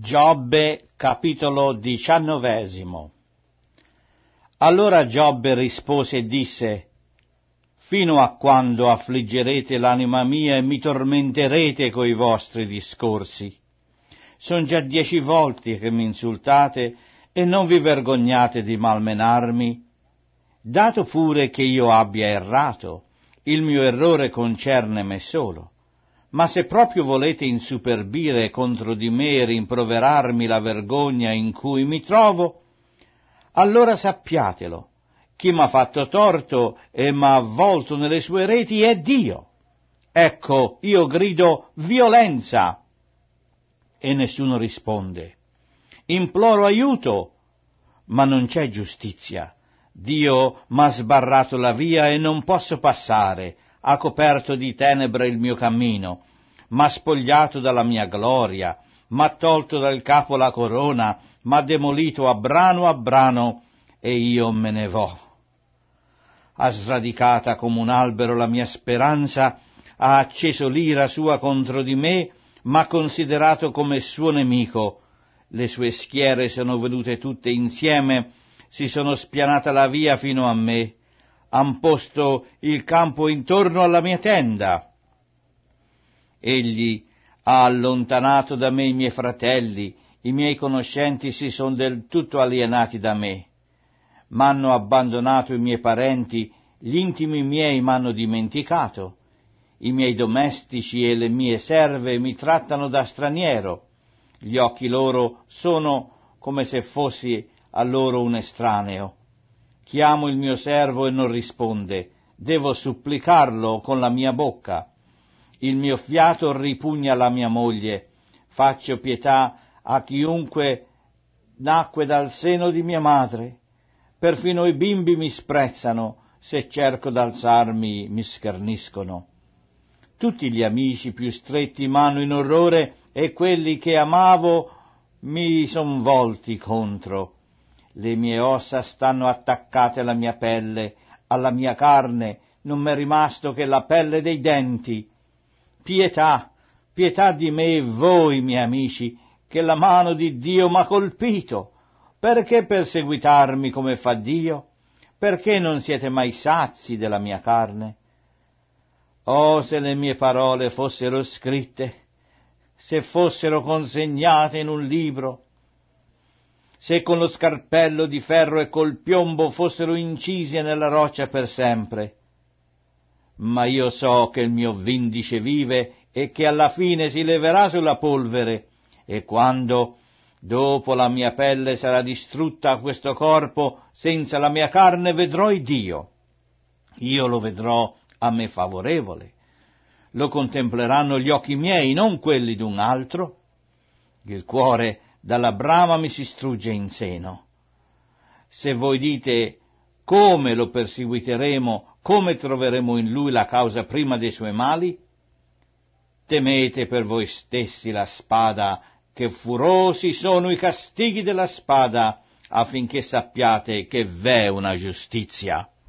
Giobbe, capitolo 19. Allora Giobbe rispose e disse: fino a quando affliggerete l'anima mia e mi tormenterete coi vostri discorsi? Son già 10 volte che mi insultate e non vi vergognate di malmenarmi? Dato pure che io abbia errato, il mio errore concerne me solo. Ma se proprio volete insuperbire contro di me e rimproverarmi la vergogna in cui mi trovo, allora sappiatelo, chi m'ha fatto torto e m'ha avvolto nelle sue reti è Dio. Ecco, io grido violenza, e nessuno risponde. Imploro aiuto, ma non c'è giustizia. Dio m'ha sbarrato la via e non posso passare, ha coperto di tenebre il mio cammino, m'ha spogliato dalla mia gloria, m'ha tolto dal capo la corona, m'ha demolito a brano, e io me ne vo. Ha sradicata come un albero la mia speranza, ha acceso l'ira sua contro di me, m'ha considerato come suo nemico. Le sue schiere sono venute tutte insieme, si sono spianata la via fino a me, han posto il campo intorno alla mia tenda. Egli ha allontanato da me i miei fratelli, i miei conoscenti si sono del tutto alienati da me. M'hanno abbandonato i miei parenti, gli intimi miei m'hanno dimenticato. I miei domestici e le mie serve mi trattano da straniero. Gli occhi loro sono come se fossi a loro un estraneo. Chiamo il mio servo e non risponde, devo supplicarlo con la mia bocca. Il mio fiato ripugna la mia moglie, faccio pietà a chiunque nacque dal seno di mia madre. Perfino i bimbi mi sprezzano, se cerco d'alzarmi mi scherniscono. Tutti gli amici più stretti m'hanno in orrore e quelli che amavo mi son volti contro. Le mie ossa stanno attaccate alla mia pelle, alla mia carne, non m'è rimasto che la pelle dei denti. Pietà, pietà di me voi, miei amici, che la mano di Dio m'ha colpito. Perché perseguitarmi come fa Dio? Perché non siete mai sazi della mia carne? Oh, se le mie parole fossero scritte, se fossero consegnate in un libro, se con lo scarpello di ferro e col piombo fossero incisi nella roccia per sempre. Ma io so che il mio vindice vive e che alla fine si leverà sulla polvere, e quando, dopo la mia pelle sarà distrutta a questo corpo, senza la mia carne vedrò il Dio. Io lo vedrò a me favorevole. Lo contempleranno gli occhi miei, non quelli d'un altro. Il cuore dalla brama mi si strugge in seno. Se voi dite come lo perseguiteremo, come troveremo in lui la causa prima dei suoi mali, temete per voi stessi la spada, che furosi sono i castighi della spada, affinché sappiate che v'è una giustizia.